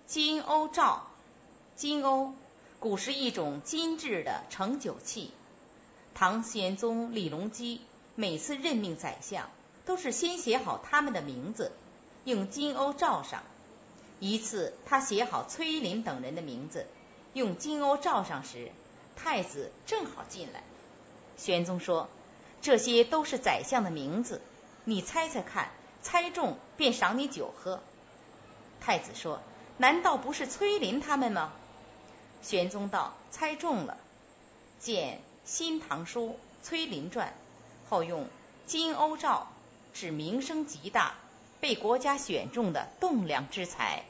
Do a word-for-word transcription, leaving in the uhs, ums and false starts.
金瓯诏。金瓯，古是一种金制的盛酒器。唐玄宗李隆基每次任命宰相，都是先写好他们的名字，用金瓯罩上。一次他写好崔林等人的名字，用金瓯罩上时，太子正好进来。玄宗说：这些都是宰相的名字，你猜猜看，猜中便赏你酒喝。太子说：难道不是崔林他们吗？玄宗道：猜中了。见《新唐书·崔林传》，后用金瓯罩指名声极大，被国家选中的栋梁之才。